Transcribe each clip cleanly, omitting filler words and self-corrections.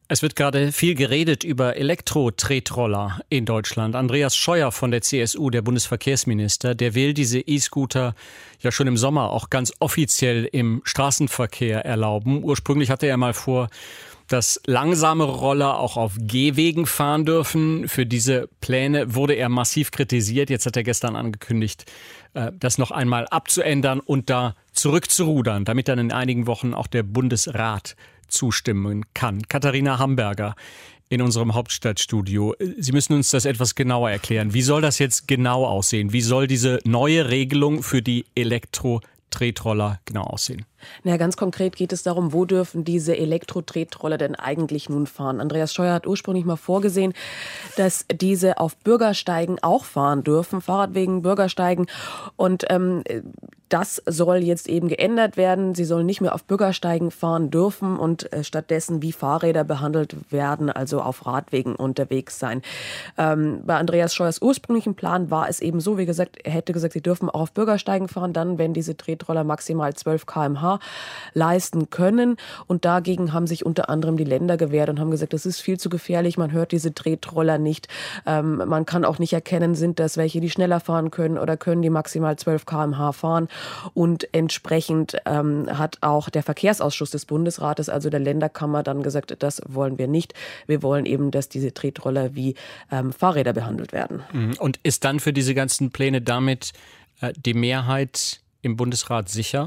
Es wird gerade viel geredet über Elektro-Tretroller in Deutschland. Andreas Scheuer von der CSU, der Bundesverkehrsminister, der will diese E-Scooter ja schon im Sommer auch ganz offiziell im Straßenverkehr erlauben. Ursprünglich hatte er mal vor, dass langsamere Roller auch auf Gehwegen fahren dürfen. Für diese Pläne wurde er massiv kritisiert. Jetzt hat er gestern angekündigt, das noch einmal abzuändern und da zurückzurudern, damit dann in einigen Wochen auch der Bundesrat zustimmen kann. Katharina Hamburger in unserem Hauptstadtstudio. Sie müssen uns das etwas genauer erklären. Wie soll das jetzt genau aussehen? Wie soll diese neue Regelung für die Elektro-Tretroller genau aussehen? Na, ganz konkret geht es darum, wo dürfen diese Elektro-Tretroller denn eigentlich nun fahren? Andreas Scheuer hat ursprünglich mal vorgesehen, dass diese auf Bürgersteigen auch fahren dürfen, Fahrradwegen, Bürgersteigen. Und das soll jetzt eben geändert werden. Sie sollen nicht mehr auf Bürgersteigen fahren dürfen und stattdessen wie Fahrräder behandelt werden, also auf Radwegen unterwegs sein. Bei Andreas Scheuers ursprünglichen Plan war es eben so, wie gesagt, er hätte gesagt, sie dürfen auch auf Bürgersteigen fahren, dann, wenn diese Tretroller maximal 12 km/h leisten können. Und dagegen haben sich unter anderem die Länder gewehrt und haben gesagt, das ist viel zu gefährlich, man hört diese Tretroller nicht. Man kann auch nicht erkennen, sind das welche, die schneller fahren können oder können die maximal 12 km/h fahren. Und entsprechend hat auch der Verkehrsausschuss des Bundesrates, also der Länderkammer, dann gesagt, das wollen wir nicht. Wir wollen eben, dass diese Tretroller wie Fahrräder behandelt werden. Und ist dann für diese ganzen Pläne damit die Mehrheit im Bundesrat sicher?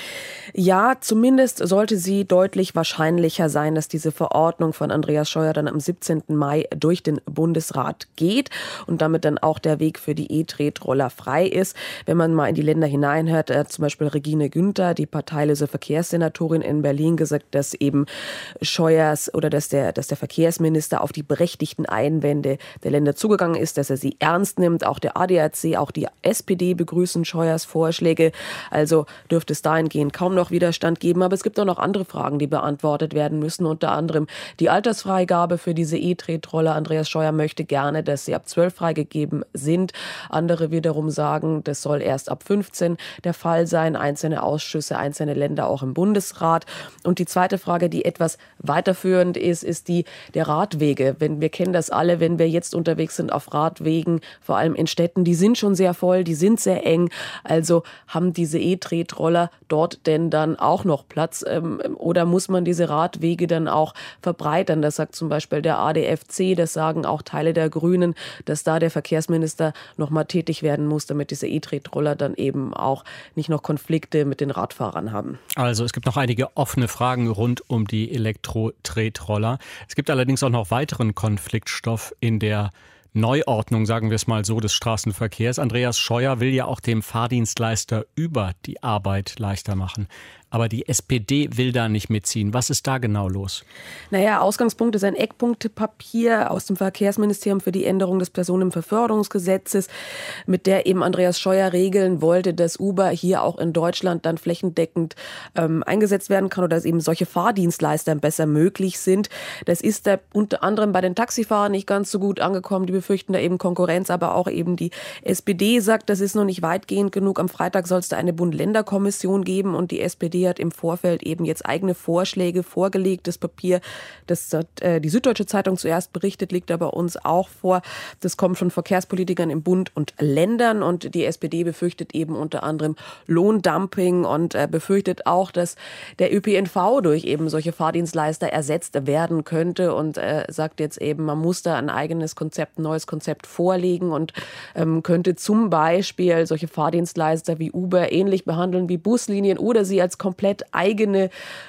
Ja, zumindest sollte sie deutlich wahrscheinlicher sein, dass diese Verordnung von Andreas Scheuer dann am 17. Mai durch den Bundesrat geht und damit dann auch der Weg für die E-Tretroller frei ist. Wenn man mal in die Länder hineinhört, zum Beispiel Regine Günther, die parteilose Verkehrssenatorin in Berlin, gesagt, dass eben Scheuers oder dass der Verkehrsminister auf die berechtigten Einwände der Länder zugegangen ist, dass er sie ernst nimmt. Auch der ADAC, auch die SPD begrüßen Scheuers Vorschläge. Also dürfte es dahingehend kaum noch Widerstand geben. Aber es gibt auch noch andere Fragen, die beantwortet werden müssen. Unter anderem die Altersfreigabe für diese E-Tretroller. Andreas Scheuer möchte gerne, dass sie ab 12 freigegeben sind. Andere wiederum sagen, das soll erst ab 15 der Fall sein. Einzelne Ausschüsse, einzelne Länder auch im Bundesrat. Und die zweite Frage, die etwas weiterführend ist die der Radwege. Wir kennen das alle, wenn wir jetzt unterwegs sind auf Radwegen, vor allem in Städten, die sind schon sehr voll, die sind sehr eng. Also haben diese E-Tretroller dort denn dann auch noch Platz oder muss man diese Radwege dann auch verbreitern? Das sagt zum Beispiel der ADFC, das sagen auch Teile der Grünen, dass da der Verkehrsminister noch mal tätig werden muss, damit diese E-Tretroller dann eben auch nicht noch Konflikte mit den Radfahrern haben. Also es gibt noch einige offene Fragen rund um die Elektro-Tretroller. Es gibt allerdings auch noch weiteren Konfliktstoff in der Neuordnung, sagen wir es mal so, des Straßenverkehrs. Andreas Scheuer will ja auch dem Fahrdienstleister Uber die Arbeit leichter machen. Aber die SPD will da nicht mitziehen. Was ist da genau los? Naja, Ausgangspunkt ist ein Eckpunktepapier aus dem Verkehrsministerium für die Änderung des Personenbeförderungsgesetzes, mit der eben Andreas Scheuer regeln wollte, dass Uber hier auch in Deutschland dann flächendeckend eingesetzt werden kann oder dass eben solche Fahrdienstleister besser möglich sind. Das ist da unter anderem bei den Taxifahrern nicht ganz so gut angekommen. Die befürchten da eben Konkurrenz, aber auch eben die SPD sagt, das ist noch nicht weitgehend genug. Am Freitag soll es da eine Bund-Länder-Kommission geben und die SPD hat im Vorfeld eben jetzt eigene Vorschläge vorgelegt. Das Papier, das hat die Süddeutsche Zeitung zuerst berichtet, liegt aber uns auch vor. Das kommt von Verkehrspolitikern im Bund und Ländern und die SPD befürchtet eben unter anderem Lohndumping und befürchtet auch, dass der ÖPNV durch eben solche Fahrdienstleister ersetzt werden könnte und sagt jetzt eben, man muss da ein eigenes Konzept, ein neues Konzept vorlegen und könnte zum Beispiel solche Fahrdienstleister wie Uber ähnlich behandeln wie Buslinien oder sie als komplett eigene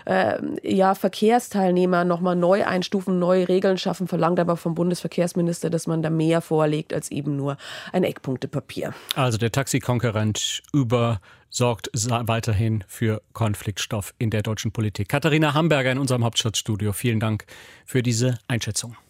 Verkehrsteilnehmer nochmal neu einstufen, neue Regeln schaffen, verlangt aber vom Bundesverkehrsminister, dass man da mehr vorlegt als eben nur ein Eckpunktepapier. Also der Taxikonkurrent Uber sorgt weiterhin für Konfliktstoff in der deutschen Politik. Katharina Hamburger in unserem Hauptstadtstudio. Vielen Dank für diese Einschätzung.